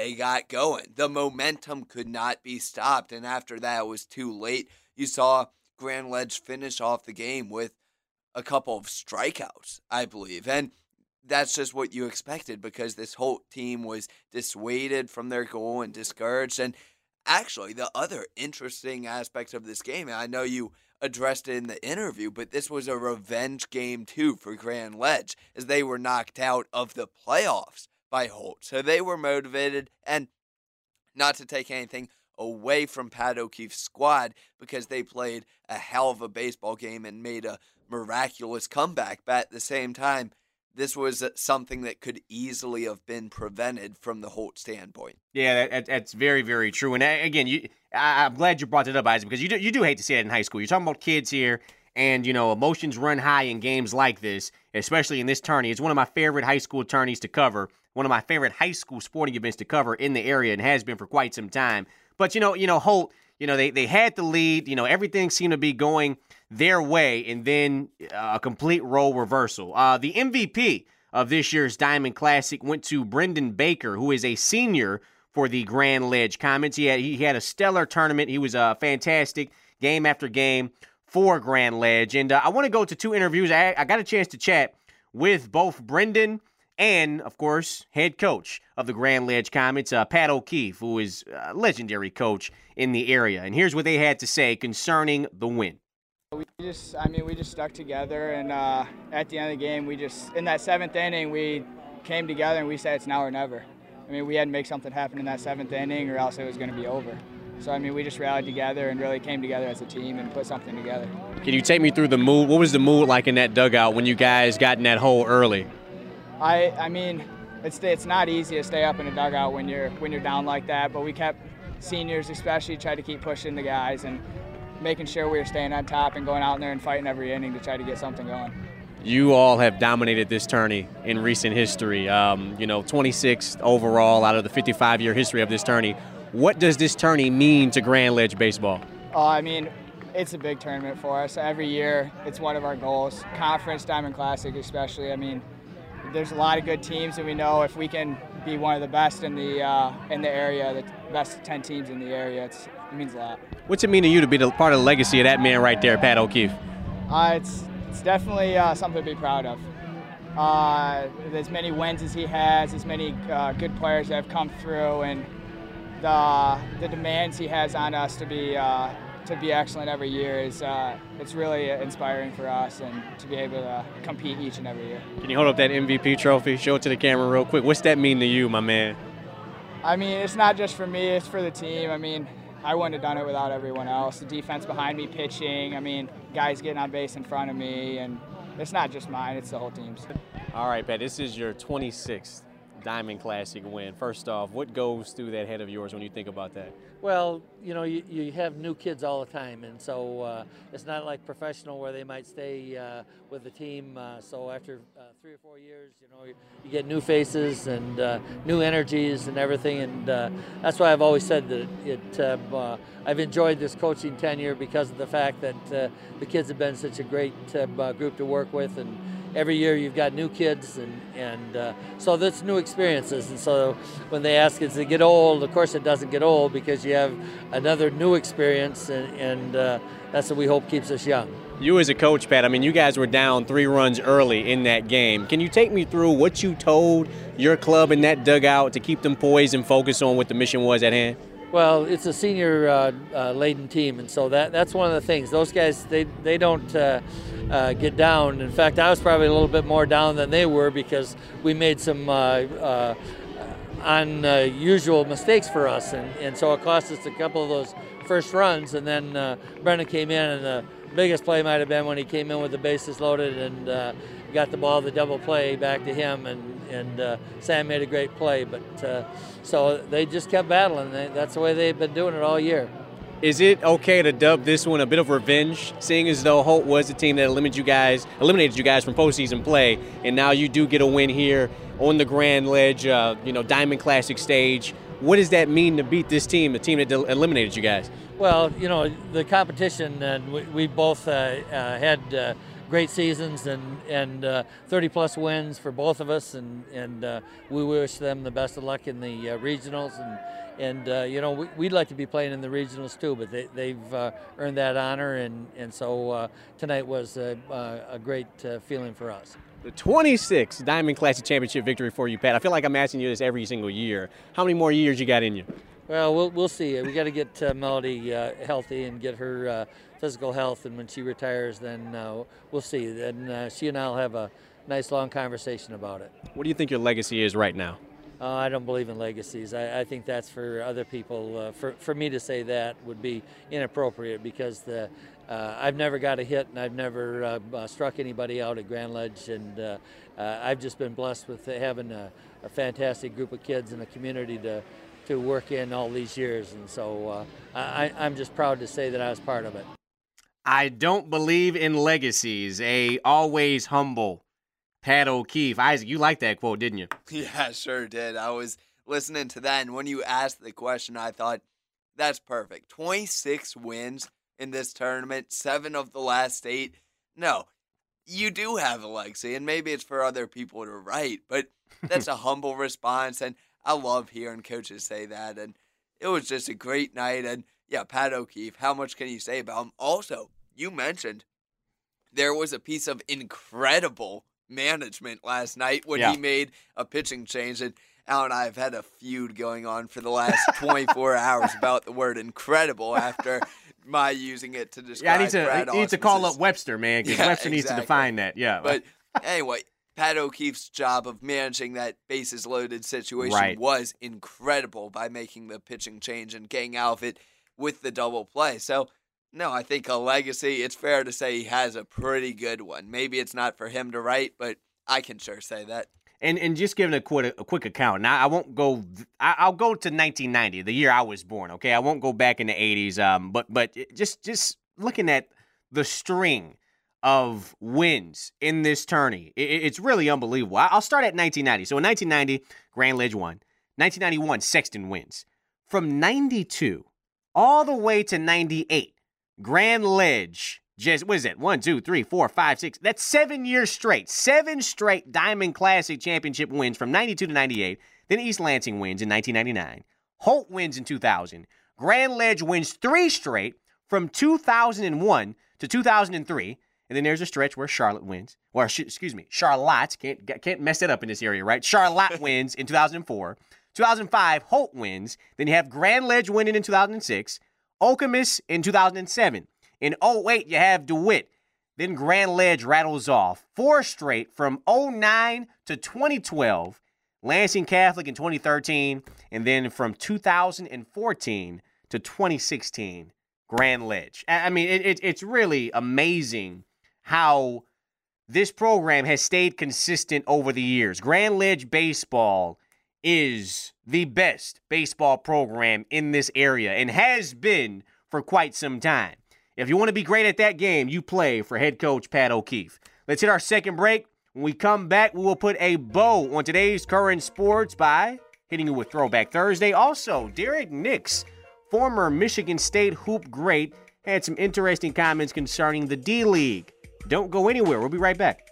The momentum could not be stopped, and after that, it was too late. You saw Grand Ledge finish off the game with a couple of strikeouts, I believe, and that's just what you expected because this whole team was dissuaded from their goal and discouraged. And actually, the other interesting aspect of this game, and I know you addressed it in the interview, but this was a revenge game too for Grand Ledge as they were knocked out of the playoffs by Holt. So they were motivated, and not to take anything away from Pat O'Keefe's squad because they played a hell of a baseball game and made a miraculous comeback. But at the same time, this was something that could easily have been prevented from the Holt standpoint. Yeah, that's very, very true. And again, I'm glad you brought it up, Isaac, because you do hate to see it in high school. You're talking about kids here, and, emotions run high in games like this, especially in this tourney. It's one of my favorite high school tourneys to cover, one of my favorite high school sporting events to cover in the area, and has been for quite some time. But, Holt, they had the lead. Everything seemed to be going their way, and then a complete role reversal. The MVP of this year's Diamond Classic went to Brendan Baker, who is a senior for the Grand Ledge Comets. He had a stellar tournament. He was fantastic game after game for Grand Ledge. And I want to go to 2 interviews. I got a chance to chat with both Brendan and, of course, head coach of the Grand Ledge Comets, Pat O'Keefe, who is a legendary coach in the area. And here's what they had to say concerning the win. We just stuck together, and at the end of the game, in that 7th inning, we came together and we said it's now or never. We had to make something happen in that 7th inning or else it was going to be over. So, I mean, we just rallied together and really came together as a team and put something together. Can you take me through the mood? What was the mood like in that dugout when you guys got in that hole early? I mean, it's not easy to stay up in a dugout when you're down like that, but we kept, seniors especially, tried to keep pushing the guys and making sure we were staying on top and going out in there and fighting every inning to try to get something going. You all have dominated this tourney in recent history. 26th overall out of the 55-year history of this tourney. What does this tourney mean to Grand Ledge baseball? I mean, it's a big tournament for us. Every year, it's one of our goals. Conference, Diamond Classic especially. I mean, there's a lot of good teams, and we know if we can be one of the best in the area, the best 10 teams in the area, it means a lot. What's it mean to you to be part of the legacy of that man right there, Pat O'Keefe? It's definitely something to be proud of. As many wins as he has, as many good players that have come through, and the demands he has on us to be excellent every year is it's really inspiring for us, and to be able to compete each and every year. Can you hold up that MVP trophy? Show it to the camera real quick. What's that mean to you, my man? I mean, it's not just for me, it's for the team. I mean, I wouldn't have done it without everyone else. The defense behind me, pitching, I mean, guys getting on base in front of me, and it's not just mine, it's the whole team's. All right, Pat, this is your 26th Diamond Classic win. First off, what goes through that head of yours when you think about that? Well, you have new kids all the time, and so it's not like professional where they might stay with the team. So after 3 or 4 years, you get new faces and new energies and everything, and that's why I've always said that I've enjoyed this coaching tenure because of the fact that the kids have been such a great group to work with, and every year you've got new kids, and so that's new experiences. And so when they ask, does it get old? Of course it doesn't get old, because you have another new experience, and that's what we hope keeps us young. You as a coach, Pat, I mean, you guys were down 3 runs early in that game. Can you take me through what you told your club in that dugout to keep them poised and focus on what the mission was at hand? Well, it's a senior-laden team, and so that's one of the things. Those guys, they don't get down. In fact, I was probably a little bit more down than they were, because we made some unusual mistakes for us, and so it cost us a couple of those first runs. And then Brennan came in, and the biggest play might have been when he came in with the bases loaded and got the ball, the double play back to him, and Sam made a great play. But so they just kept battling. That's the way they've been doing it all year. Is it okay to dub this one a bit of revenge, seeing as though Holt was the team that eliminated you guys from postseason play, and now you do get a win here on the Grand Ledge, Diamond Classic stage? What does that mean to beat this team, the team that eliminated you guys? Well, the competition, and we both had great seasons and 30-plus wins for both of us, and we wish them the best of luck in the regionals. And we'd like to be playing in the regionals too, but they've earned that honor, and so tonight was a great feeling for us. The 26th Diamond Classic Championship victory for you, Pat. I feel like I'm asking you this every single year. How many more years you got in you? Well, we'll see. We got to get Melody healthy and get her physical health, and when she retires, then we'll see. Then she and I'll have a nice long conversation about it. What do you think your legacy is right now? I don't believe in legacies. I think that's for other people. For me to say that would be inappropriate, because I've never got a hit, and I've never struck anybody out at Grand Ledge, and I've just been blessed with having a fantastic group of kids and a community to work in all these years, and so I'm just proud to say that I was part of it. I don't believe in legacies. Always humble Pat O'Keefe. Isaac, you liked that quote, didn't you? Yeah, sure did. I was listening to that, and when you asked the question, I thought, that's perfect. 26 wins in this tournament, 7 of the last 8. No, you do have a legacy, and maybe it's for other people to write, but that's a humble response, and I love hearing coaches say that, and it was just a great night. And yeah, Pat O'Keefe, how much can you say about him? Also, you mentioned there was a piece of incredible management last night when he made a pitching change, and Al and I have had a feud going on for the last 24 hours about the word incredible after my using it to describe Brad I need to call up Webster, man, because Webster needs to define that. Yeah. But anyway, Pat O'Keefe's job of managing that bases-loaded situation was incredible by making the pitching change and getting out of it with the double play. So, no, I think a legacy, it's fair to say he has a pretty good one. Maybe it's not for him to write, but I can sure say that. And just giving a quick account. Now, I won't go – I'll go to 1990, the year I was born, okay? I won't go back in the 80s. But just looking at the string of wins in this tourney, it's really unbelievable. I'll start at 1990. So in 1990, Grand Ledge won. 1991, Sexton wins. From 92 all the way to 98, Grand Ledge – just, what is it? 1, 2, 3, 4, 5, 6. That's 7 years straight. 7 straight Diamond Classic Championship wins from 92 to 98. Then East Lansing wins in 1999. Holt wins in 2000. Grand Ledge wins 3 straight from 2001 to 2003. And then there's a stretch where Charlotte wins. Or, Charlotte. Can't mess that up in this area, right? Charlotte wins in 2004. 2005, Holt wins. Then you have Grand Ledge winning in 2006. Okemos in 2007. In 08, you have DeWitt. Then Grand Ledge rattles off 4 straight from 09 to 2012. Lansing Catholic in 2013. And then from 2014 to 2016, Grand Ledge. I mean, it's really amazing how this program has stayed consistent over the years. Grand Ledge baseball is the best baseball program in this area and has been for quite some time. If you want to be great at that game, you play for head coach Pat O'Keefe. Let's hit our second break. When we come back, we will put a bow on today's current sports by hitting you with Throwback Thursday. Also, Derek Nix, former Michigan State hoop great, had some interesting comments concerning the D-League. Don't go anywhere. We'll be right back.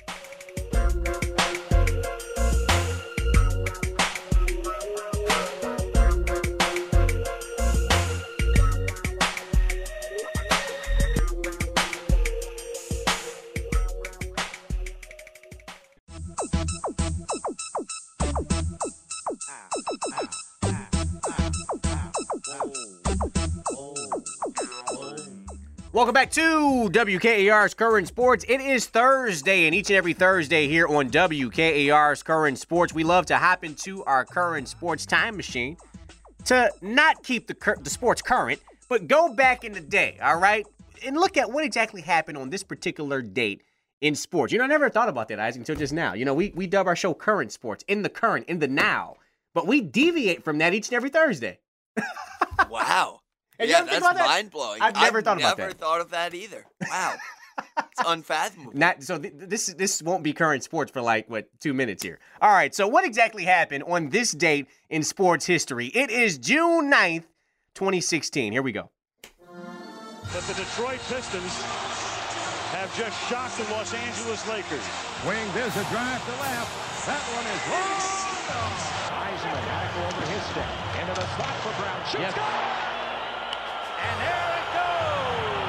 Welcome back to WKAR's Current Sports. It is Thursday, and each and every Thursday here on WKAR's Current Sports, we love to hop into our current sports time machine to not keep the sports current, but go back in the day, all right, and look at what exactly happened on this particular date in sports. You know, I never thought about that, Isaac, until just now. You know, we dub our show Current Sports, in the current, in the now, but we deviate from that each and every Thursday. Wow. And yeah, that's mind-blowing. I've never thought about that. I've never thought of that either. Wow. It's unfathomable. This won't be current sports for 2 minutes here. All right, so what exactly happened on this date in sports history? It is June 9th, 2016. Here we go. That the Detroit Pistons have just shocked the Los Angeles Lakers. Wing, there's a drive to left. That one is wrong. Heisman back over his step. Into the spot for Brown. Shoots good. And there it goes!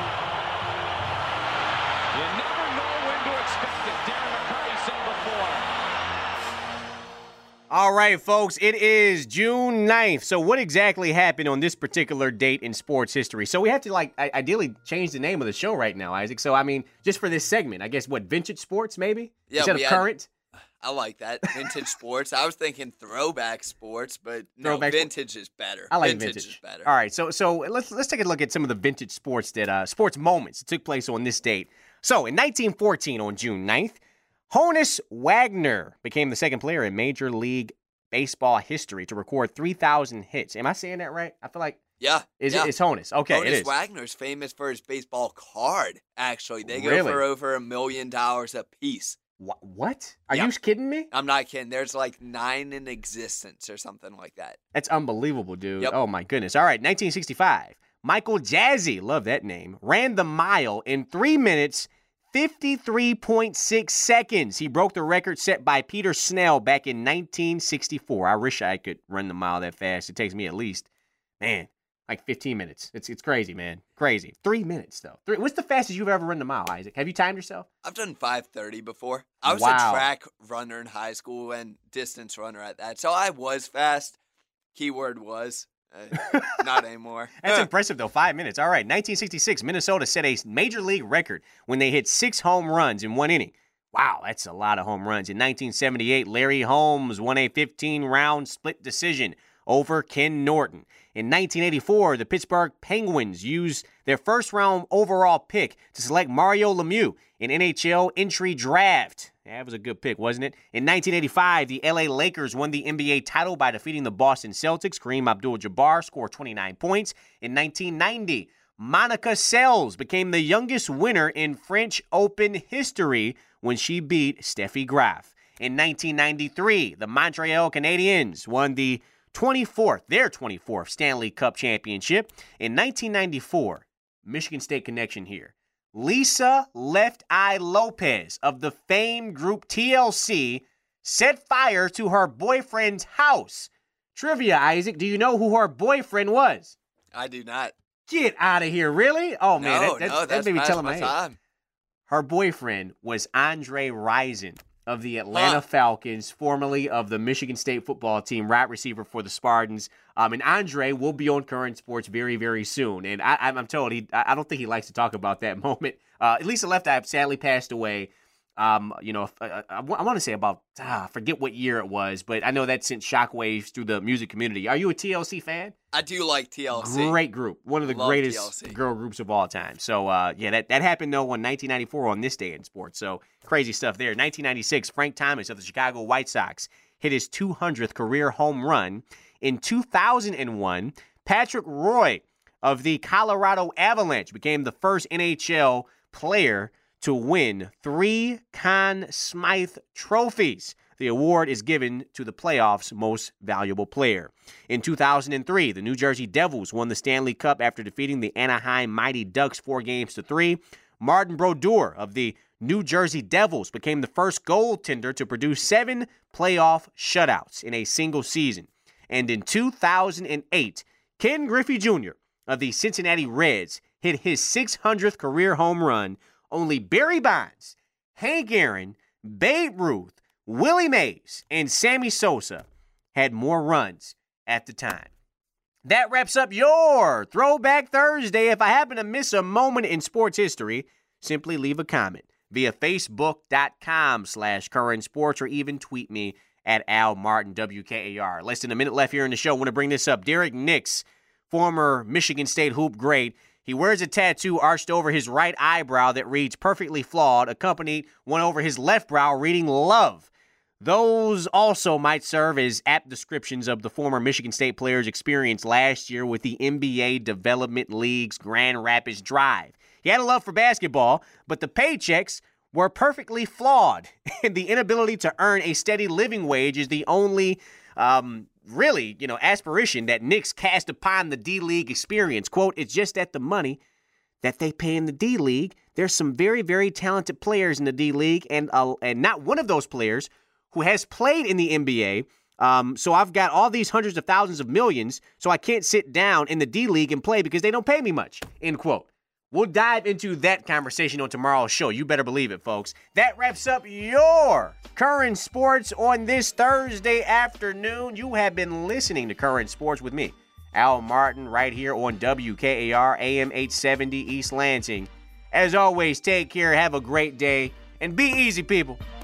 You never know when to expect it. Darren McCarty said before. All right, folks, it is June 9th. So what exactly happened on this particular date in sports history? So we have to, ideally change the name of the show right now, Isaac. So, I mean, just for this segment, I guess, vintage sports, maybe? Yeah, instead of current? I like that. Vintage sports. I was thinking throwback sports, but no, vintage is better. I like vintage. Is better. All right, so let's take a look at some of the vintage sports sports moments that took place on this date. So in 1914, on June 9th, Honus Wagner became the second player in Major League Baseball history to record 3,000 hits. Am I saying that right? I feel like it's Honus. Okay, Honus it is. Wagner's famous for his baseball card. Actually, they go for over $1 million a piece. What? Are you kidding me? I'm not kidding. There's 9 in existence or something like that. That's unbelievable, dude. Yep. Oh, my goodness. All right, 1965. Michael Jazzy, love that name, ran the mile in 3 minutes, 53.6 seconds. He broke the record set by Peter Snell back in 1964. I wish I could run the mile that fast. It takes me at least, 15 minutes. It's crazy, man. Crazy. 3 minutes, though. What's the fastest you've ever run the mile, Isaac? Have you timed yourself? I've done 5:30 before. I was a track runner in high school and distance runner at that. So I was fast. Keyword was. Not anymore. That's impressive, though. 5 minutes. All right. 1966, Minnesota set a major league record when they hit 6 home runs in 1 inning. Wow, that's a lot of home runs. In 1978, Larry Holmes won a 15-round split decision over Ken Norton. In 1984, the Pittsburgh Penguins used their first-round overall pick to select Mario Lemieux in NHL entry draft. That was a good pick, wasn't it? In 1985, the LA Lakers won the NBA title by defeating the Boston Celtics. Kareem Abdul-Jabbar scored 29 points. In 1990, Monica Seles became the youngest winner in French Open history when she beat Steffi Graf. In 1993, the Montreal Canadiens won their 24th Stanley Cup championship. In 1994, Michigan State connection here. Lisa Left Eye Lopez of the famed group TLC set fire to her boyfriend's house. Trivia, Isaac, do you know who her boyfriend was? I do not. Get out of here, really? Oh, man, that's maybe telling my time. Her boyfriend was Andre Rison of the Atlanta Falcons, formerly of the Michigan State football team, wide receiver for the Spartans. And Andre will be on Current Sports very, very soon. And I'm told I don't think he likes to talk about that moment. Lisa Left Eye sadly passed away. I want to say about, I forget what year it was, but I know that sent shockwaves through the music community. Are you a TLC fan? I do like TLC. Great group. One of the greatest TLC girl groups of all time. So, that happened, though, in 1994 on this day in sports. So, crazy stuff there. 1996, Frank Thomas of the Chicago White Sox hit his 200th career home run. In 2001, Patrick Roy of the Colorado Avalanche became the first NHL player to win 3 Conn Smythe trophies. The award is given to the playoffs' most valuable player. In 2003, the New Jersey Devils won the Stanley Cup after defeating the Anaheim Mighty Ducks 4-3. Martin Brodeur of the New Jersey Devils became the first goaltender to produce 7 playoff shutouts in a single season. And in 2008, Ken Griffey Jr. of the Cincinnati Reds hit his 600th career home run. Only Barry Bonds, Hank Aaron, Babe Ruth, Willie Mays, and Sammy Sosa had more runs at the time. That wraps up your Throwback Thursday. If I happen to miss a moment in sports history, simply leave a comment via Facebook.com/Current Sports or even tweet me at Al Martin WKAR. Less than a minute left here in the show. I want to bring this up. Derek Nix, former Michigan State hoop great. He wears a tattoo arched over his right eyebrow that reads "Perfectly Flawed," accompanied one over his left brow reading "Love." Those also might serve as apt descriptions of the former Michigan State player's experience last year with the NBA Development League's Grand Rapids Drive. He had a love for basketball, but the paychecks were perfectly flawed, and the inability to earn a steady living wage is the only aspiration that Knicks cast upon the D-League experience. Quote, "It's just that the money that they pay in the D-League, there's some very, very talented players in the D-League, and not one of those players who has played in the NBA. So I've got all these hundreds of thousands of millions, so I can't sit down in the D-League and play because they don't pay me much," end quote. We'll dive into that conversation on tomorrow's show. You better believe it, folks. That wraps up your Current Sports on this Thursday afternoon. You have been listening to Current Sports with me, Al Martin, right here on WKAR AM 870 East Lansing. As always, take care, have a great day, and be easy, people.